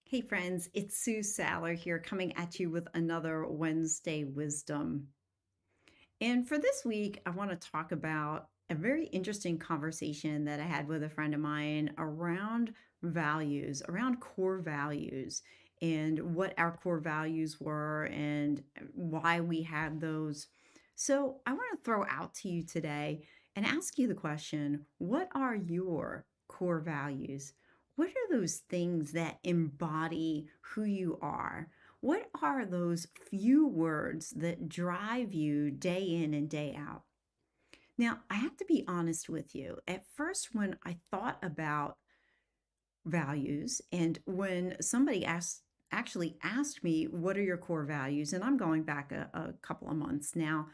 Hey friends, it's Sue Saller here coming at you with another Wednesday Wisdom. And for this week, I want to talk about a very interesting conversation that I had with a friend of mine around values, around core values, and what our core values were and why we had those. So I want to throw out to you today and ask you the question, what are your core values? What are those things that embody who you are? What are those few words that drive you day in and day out? Now, I have to be honest with you. At first, when I thought about values and when somebody actually asked me, what are your core values? And I'm going back a couple of months now.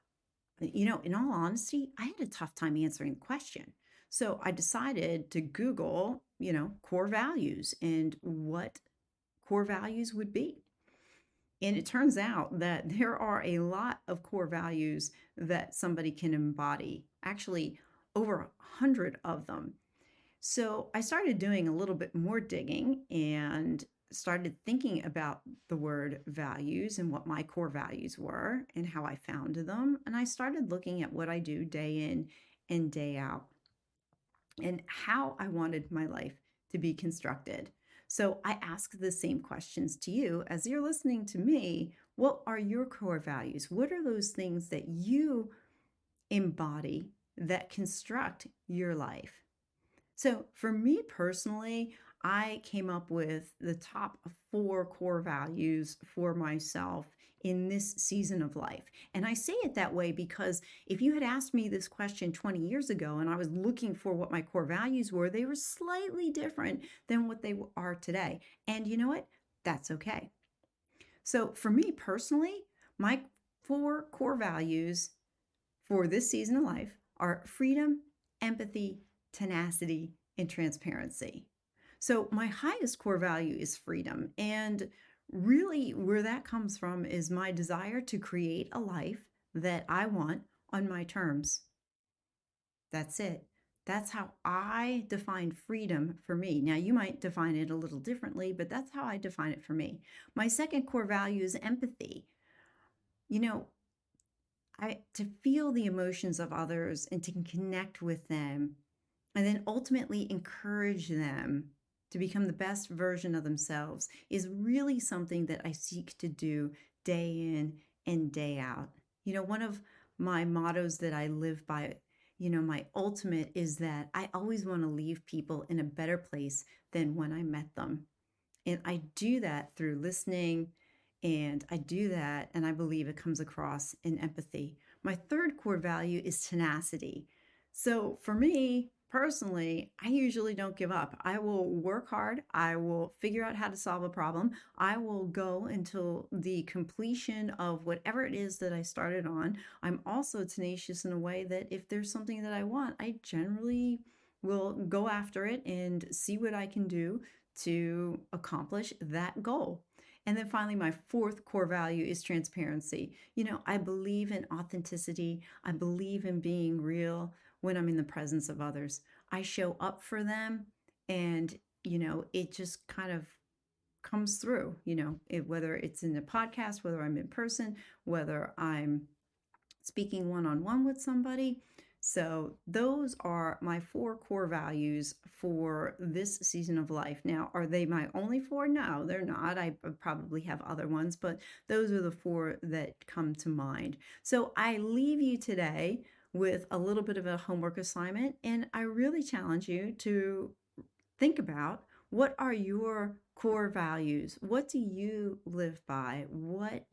In all honesty, I had a tough time answering the question. So I decided to Google, core values and what core values would be. And it turns out that there are a lot of core values that somebody can embody, actually, over 100 of them. So I started doing a little bit more digging and started thinking about the word values and what my core values were and how I found them. And I started looking at what I do day in and day out and how I wanted my life to be constructed. So I ask the same questions to you as you're listening to me. What are your core values? What are those things that you embody that construct your life? So for me personally, I came up with the top 4 core values for myself in this season of life. And I say it that way because if you had asked me this question 20 years ago and I was looking for what my core values were, they were slightly different than what they are today. And you know what? That's okay. So for me personally, my 4 core values for this season of life are freedom, empathy, tenacity, and transparency. So my highest core value is freedom. And really where that comes from is my desire to create a life that I want on my terms. That's it. That's how I define freedom for me. Now, you might define it a little differently, but that's how I define it for me. My second core value is empathy. You know, to feel the emotions of others and to connect with them and then ultimately encourage them to become the best version of themselves is really something that I seek to do day in and day out. One of my mottos that I live by, my ultimate is that I always want to leave people in a better place than when I met them. And I do that through listening, and I do that, and I believe it comes across in empathy. My third core value is tenacity. So for me, personally, I usually don't give up. I will work hard. I will figure out how to solve a problem. I will go until the completion of whatever it is that I started on. I'm also tenacious in a way that if there's something that I want, I generally will go after it and see what I can do to accomplish that goal. And then finally, my fourth core value is transparency. I believe in authenticity. I believe in being real when I'm in the presence of others. I show up for them and, it just kind of comes through, whether it's in a podcast, whether I'm in person, whether I'm speaking one-on-one with somebody. So those are my 4 core values for this season of life. Now, are they my only 4? No, they're not. I probably have other ones, but those are the 4 that come to mind. So I leave you today with a little bit of a homework assignment, and I really challenge you to think about, what are your core values? What do you live by? What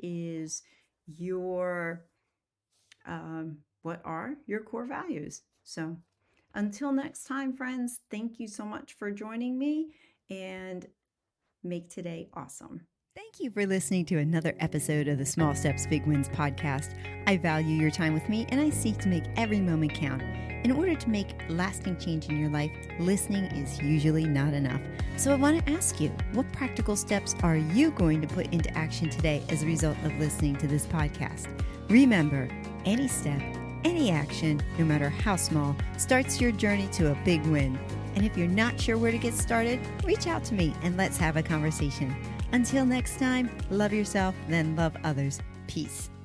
are your core values? So until next time, friends, thank you so much for joining me, and make today awesome. Thank you for listening to another episode of the Small Steps, Big Wins podcast. I value your time with me, and I seek to make every moment count. In order to make lasting change in your life, listening is usually not enough. So I want to ask you, what practical steps are you going to put into action today as a result of listening to this podcast? Remember, any step, any action, no matter how small, starts your journey to a big win. And if you're not sure where to get started, reach out to me and let's have a conversation. Until next time, love yourself, then love others. Peace.